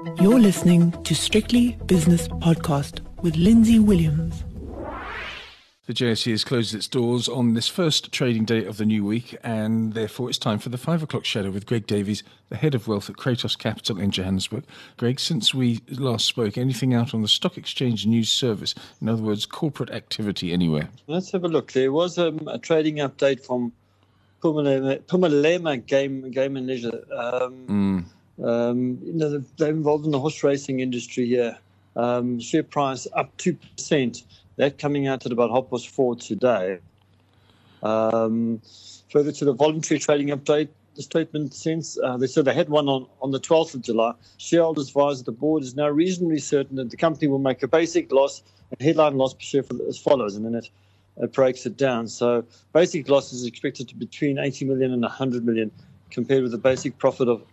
You're listening to Strictly Business Podcast with Lindsay Williams. The JSE has closed its doors on this first trading day of the new week, and therefore it's time for the 5 o'clock shadow with Greg Davies, the head of wealth at Kratos Capital in Johannesburg. Greg, since we last spoke, anything out on the Stock Exchange News Service? In other words, corporate activity anywhere? Let's have a look. There was a trading update from Pumalema Game and Leisure. They're involved in the horse racing industry here. Share price up 2%. That coming out at about 4:30 today. Further to the voluntary trading update, the statement since they said they had one on the 12th of July. Shareholders advised that the board is now reasonably certain that the company will make a basic loss, a headline loss per share as follows, and then it breaks it down. So basic loss is expected to be between 80 million and 100 million, compared with a basic profit of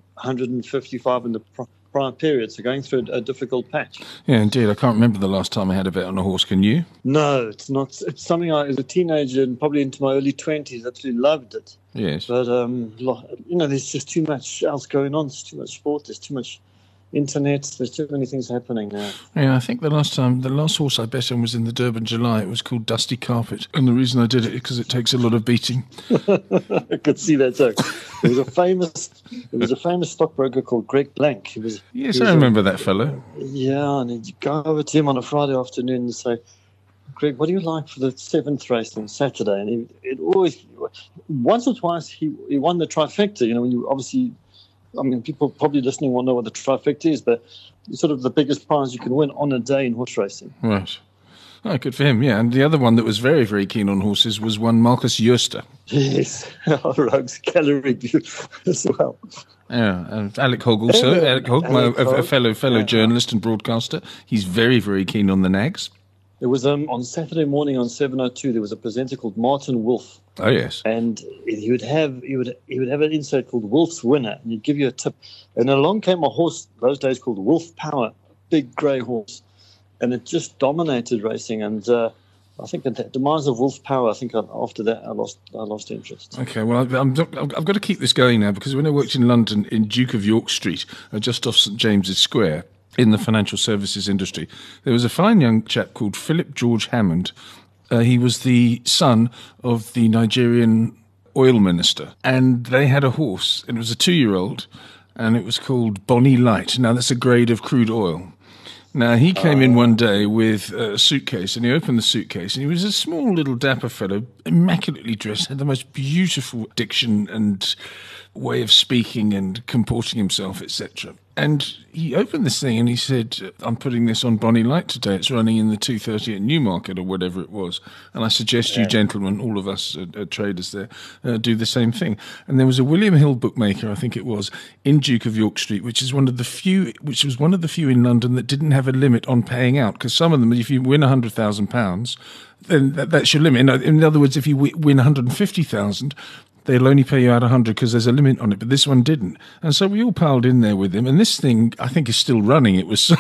155 in the prior period, so going through a difficult patch. Yeah, indeed. I can't remember the last time I had a bet on a horse. Can you? No, it's not. It's something I, as a teenager and probably into my early 20s, absolutely loved it. Yes. But, there's just too much else going on. There's too much sport. There's too much internet. There's too many things happening now. Yeah, I think the last horse I bet on was in the Durban July. It was called Dusty Carpet. And the reason I did it is because it takes a lot of beating. I could see that too. There was a famous stockbroker called Greg Blank. Yes, I remember that fellow. Yeah, and you'd go over to him on a Friday afternoon and say, Greg, what do you like for the 7th race on Saturday? And it always, once or twice, he won the trifecta. You know, when you obviously, people probably listening won't know what the trifecta is, but it's sort of the biggest prize you can win on a day in horse racing. Right. Oh, good for him, yeah. And the other one that was very, very keen on horses was one Marcus Jooste. Yes, Rogues Gallery as well. Yeah, and Alec Hogg also. Alec Hogg, a fellow journalist and broadcaster. He's very, very keen on the nags. There was on Saturday morning on 7:02. There was a presenter called Martin Wolf. Oh yes, and he would have an insert called Wolf's Winner, and he'd give you a tip. And along came a horse those days called Wolf Power, big grey horse, and it just dominated racing. And I think at the demise of Wolf Power, after that I lost interest. Okay, well I've got to keep this going now, because when I worked in London in Duke of York Street, just off St James's Square, in the financial services industry, there was a fine young chap called Philip George Hammond. He was the son of the Nigerian oil minister, and they had a horse, and it was a 2-year-old, and it was called Bonnie Light. Now, that's a grade of crude oil. Now, he came in one day with a suitcase, and he opened the suitcase, and he was a small little dapper fellow, immaculately dressed, had the most beautiful diction and way of speaking and comporting himself, etc. And he opened this thing and he said, I'm putting this on Bonnie Light today. It's running in the 2:30 at Newmarket or whatever it was. And I suggest you gentlemen, all of us traders there, do the same thing. And there was a William Hill bookmaker, I think it was, in Duke of York Street, which was one of the few in London that didn't have a limit on paying out. Because some of them, if you win £100,000, then that's your limit. In other words, if you win 150,000, they'll only pay you out 100 because there's a limit on it, but this one didn't. And so we all piled in there with him, and this thing, I think, is still running. It was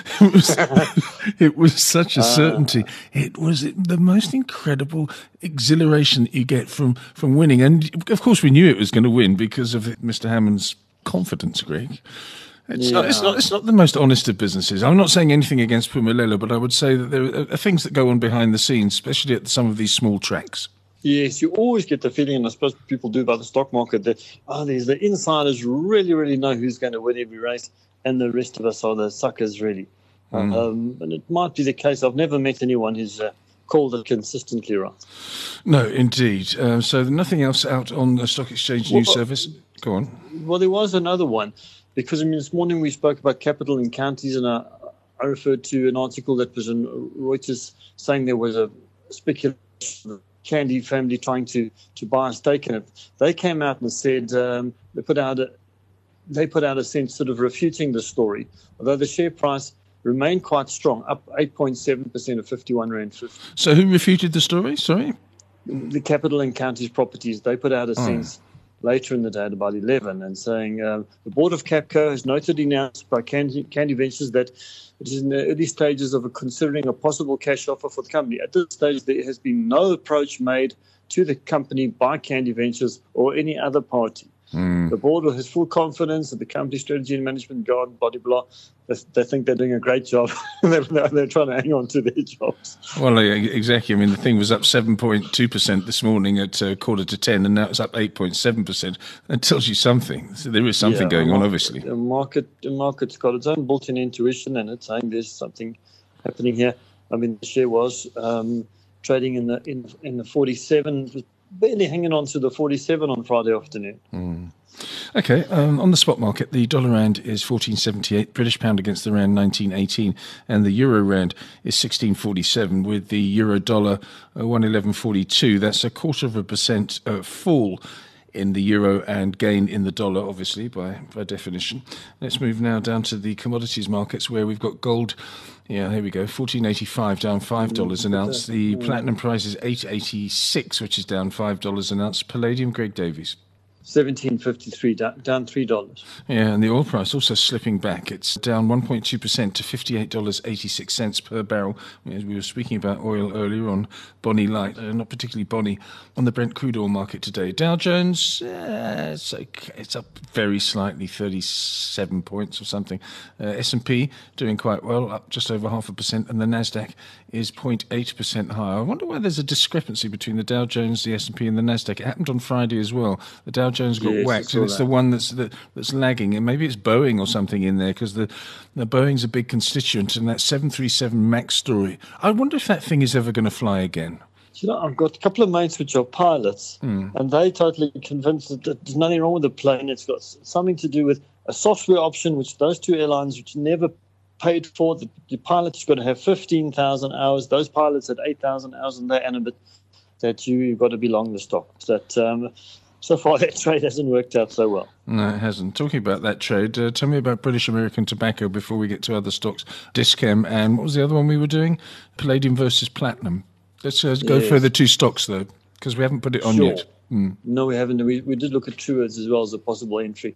such a certainty. It was the most incredible exhilaration that you get from winning. And of course, we knew it was going to win because of Mr. Hammond's confidence, Greg. It's not the most honest of businesses. I'm not saying anything against Pumalelo, but I would say that there are things that go on behind the scenes, especially at some of these small tracks. Yes, you always get the feeling, and I suppose people do by the stock market, that there's the insiders really, really know who's going to win every race, and the rest of us are the suckers, really. And it might be the case. I've never met anyone who's called it consistently right. No, indeed. So nothing else out on the Stock Exchange News Service? Go on. Well, there was another one, because this morning we spoke about capital in counties, and I referred to an article that was in Reuters saying there was a speculation Candy family trying to buy a stake in it. They came out and said they put out a sense sort of refuting the story, although the share price remained quite strong, up 8.7% of 51 Rand 50. So who refuted the story? Sorry? The Capital and Counties Properties. They put out a sense later in the day at about 11 and saying the board of Capco has notably announced by Candy Ventures that it is in the early stages of considering a possible cash offer for the company. At this stage, there has been no approach made to the company by Candy Ventures or any other party. The board has full confidence that the company strategy and management gone, blah, blah. They think they're doing a great job. They're trying to hang on to their jobs. Well, exactly. I mean, the thing was up 7.2% this morning at 9:45, and now it's up 8.7%. That tells you something. So there is something going on, obviously. The market's got its own built-in intuition, and it's saying there's something happening here. I mean, the share was trading in the 47, was barely hanging on to the 47 on Friday afternoon. Okay, on the spot market, the dollar rand is 14.78, British pound against the rand 19.18, and the euro rand is 16.47, with the euro dollar 111.42. That's 0.25% fall in the euro and gain in the dollar, obviously, by definition. Let's move now down to the commodities markets, where we've got gold. Yeah, here we go. 14.85, down $5 an ounce. The platinum price is 8.86, which is down $5 an ounce. Palladium, Greg Davies. 17.53, down $3. Yeah, and the oil price also slipping back. It's down 1.2% to $58.86 per barrel. As we were speaking about oil earlier on, Bonnie Light, not particularly Bonnie, on the Brent crude oil market today. Dow Jones, it's okay. It's up very slightly, 37 points or something. S&P doing quite well, up just over 0.5%, and the Nasdaq is 0.8% higher. I wonder why there's a discrepancy between the Dow Jones, the S&P, and the Nasdaq. It happened on Friday as well. The Dow Jones got whacked, and it's the one that's lagging. And maybe it's Boeing or something in there, because the Boeing's a big constituent, and that 737 MAX story. I wonder if that thing is ever going to fly again. You know, I've got a couple of mates which are pilots, and they're totally convinced that there's nothing wrong with the plane. It's got something to do with a software option, which those two airlines, which never paid for. The pilot's got to have 15,000 hours. Those pilots had 8,000 hours in there, and that you've got to be long the stock. That so far that trade hasn't worked out so well. No, it hasn't. Talking about that trade, tell me about British American Tobacco before we get to other stocks. Dischem, and what was the other one we were doing? Palladium versus platinum. Let's go for the two stocks, though, because we haven't put it on yet. No, we haven't. We did look at Truworths as well as a possible entry.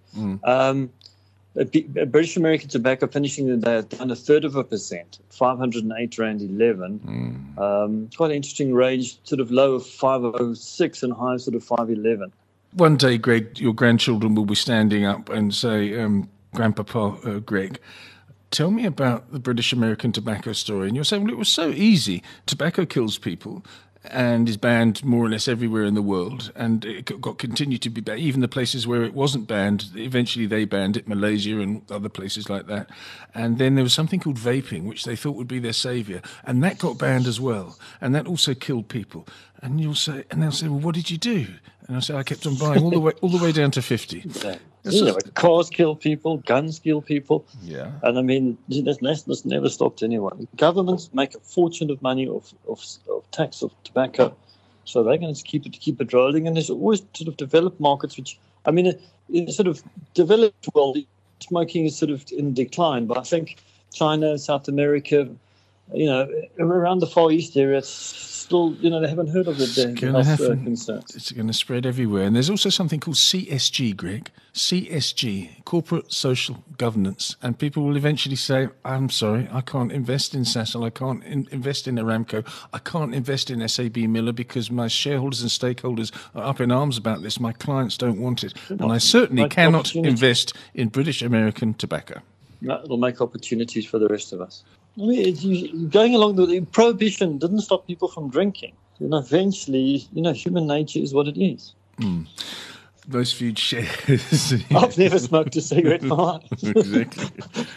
British American Tobacco finishing the day down 1/3%, 508 Rand 11. Quite an interesting range, sort of low of 506 and high sort of 511. One day, Greg, your grandchildren will be standing up and say, Grandpapa Greg, tell me about the British American Tobacco story. And you'll say, well, it was so easy. Tobacco kills people and is banned more or less everywhere in the world, and it continued to be banned. Even the places where it wasn't banned, eventually they banned it, Malaysia and other places like that. And then there was something called vaping, which they thought would be their saviour, and that got banned as well, and that also killed people. And they'll say, well, what did you do? And I'll say, I kept on buying all the way down to 50. Exactly. Cars kill people, guns kill people. Yeah. And I mean, this never stopped anyone. Governments make a fortune of money of tax of tobacco, so they're going to keep it rolling. And there's always sort of developed markets, which, I mean, in sort of developed world, smoking is sort of in decline. But I think China, South America, around the Far East area, it's still, they haven't heard of it. It's going to spread everywhere. And there's also something called CSG, Greg. CSG, Corporate Social Governance. And people will eventually say, I'm sorry, I can't invest in Sasol, I can't invest in Aramco, I can't invest in SAB Miller because my shareholders and stakeholders are up in arms about this. My clients don't want it. And I certainly cannot invest in British American Tobacco. No, it'll make opportunities for the rest of us. I mean, going along the prohibition didn't stop people from drinking. Eventually, human nature is what it is. Most viewed shares. I've never smoked a cigarette in my life. Exactly.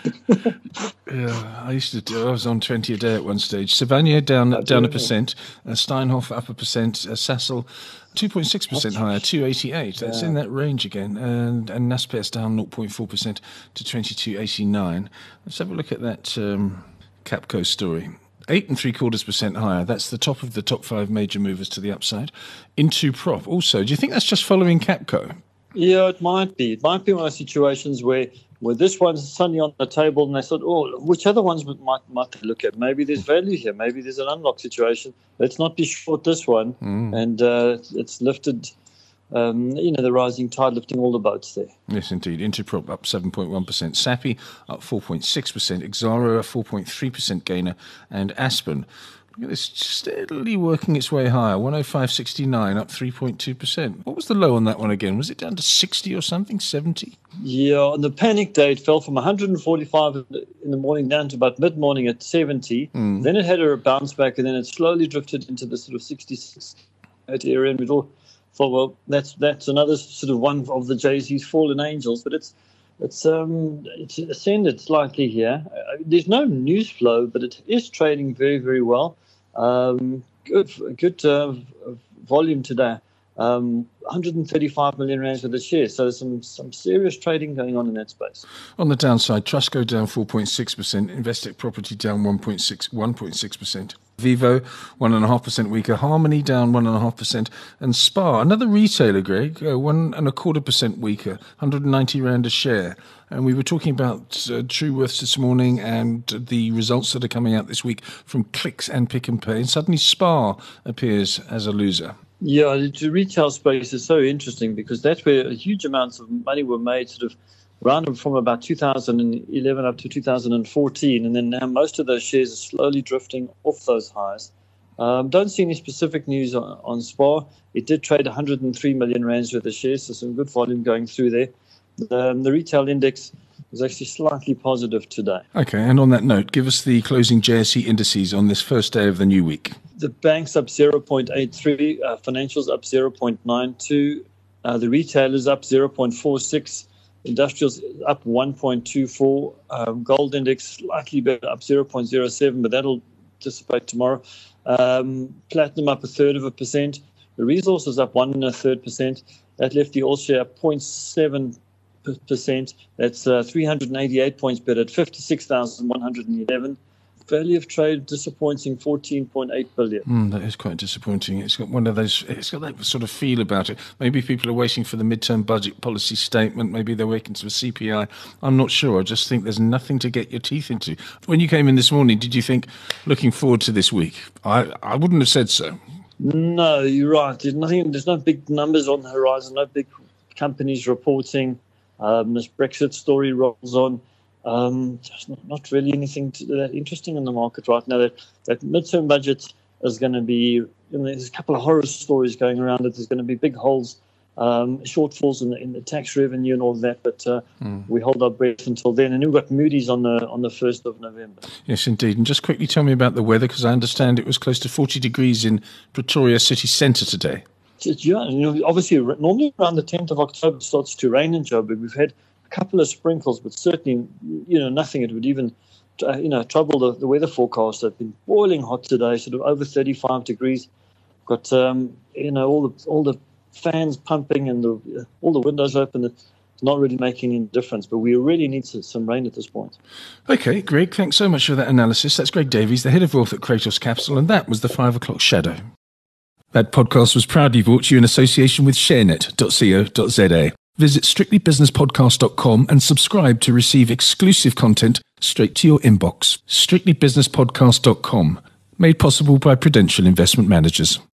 I was on 20 a day at one stage. Savagnier down 1%, Steinhoff up 1%, Sasol 2.6% higher, 288. That's in that range again. And Naspers down 0.4% to 22.89. Let's have a look at that Capco story. 8.75% higher. That's the top of the top 5 major movers to the upside. Into Prop also. Do you think that's just following Capco? Yeah, it might be. It might be one of those situations where this one's suddenly on the table and they thought, which other ones might they look at? Maybe there's value here. Maybe there's an unlock situation. Let's not be short this one. And it's lifted, the rising tide lifting all the boats there. Yes, indeed. Interprop up 7.1%. Sappi up 4.6%. Exxaro a 4.3% gainer. And Aspen Look at this, steadily working its way higher. 105.69, up 3.2%. What was the low on that one again? Was it down to 60 or something? 70? Yeah, on the panic day, it fell from 145 in the morning down to about mid-morning at 70. Then it had a bounce back, and then it slowly drifted into the sort of 66 area. And we all thought, well, that's another sort of one of the JSE's fallen angels. But it's ascended slightly here. There's no news flow, but it is trading very, very well. Good volume today. 135 million rands worth of shares. So there's some serious trading going on in that space. On the downside, Trustco down 4.6%, Investec Property down 1.6%. Vivo 1.5% weaker, Harmony down 1.5%, and Spar, another retailer, Greg, 1.25% weaker, 190 rand a share. And we were talking about Truworths this morning and the results that are coming out this week from Clicks and Pick and Pay. And suddenly Spar appears as a loser. Yeah, the retail space is so interesting because that's where huge amounts of money were made sort of around from about 2011 up to 2014. And then now most of those shares are slowly drifting off those highs. Don't see any specific news on Spar. It did trade 103 million rands worth of shares, so some good volume going through there. The retail index is actually slightly positive today. Okay, and on that note, give us the closing JSE indices on this first day of the new week. The bank's up 0.83, financials up 0.92, the retailers up 0.46, industrials up 1.24, gold index slightly better, up 0.07, but that'll dissipate tomorrow. Platinum up 1/3%, the resources up 1.33%. That left the all share up 0.7%. That's 388 points better at 56,111. Value of trade disappointing, 14.8 billion. That is quite disappointing. It's got one of those. It's got that sort of feel about it. Maybe people are waiting for the midterm budget policy statement. Maybe they're waiting for CPI. I'm not sure. I just think there's nothing to get your teeth into. When you came in this morning, did you think, looking forward to this week? I wouldn't have said so. No, you're right. There's no big numbers on the horizon. No big companies reporting. This Brexit story rolls on. There's not really anything that interesting in the market right now. That midterm budget is going to be, there's a couple of horror stories going around it. There's going to be big holes, shortfalls in the tax revenue and all that. But we hold our breath until then. And we've got Moody's on the 1st of November. Yes, indeed. And just quickly tell me about the weather, because I understand it was close to 40 degrees in Pretoria city centre today. Yeah, obviously, normally around the 10th of October it starts to rain in Joburg. We've had a couple of sprinkles, but certainly, nothing. It would even, trouble the weather forecast. It's been boiling hot today, sort of over 35 degrees. Got, all the fans pumping and all the windows open. It's not really making any difference, but we really need some rain at this point. Okay, Greg, thanks so much for that analysis. That's Greg Davies, the head of wealth at Kratos Capital, and that was the 5 o'clock shadow. That podcast was proudly brought to you in association with sharenet.co.za. Visit strictlybusinesspodcast.com and subscribe to receive exclusive content straight to your inbox. strictlybusinesspodcast.com, made possible by Prudential Investment Managers.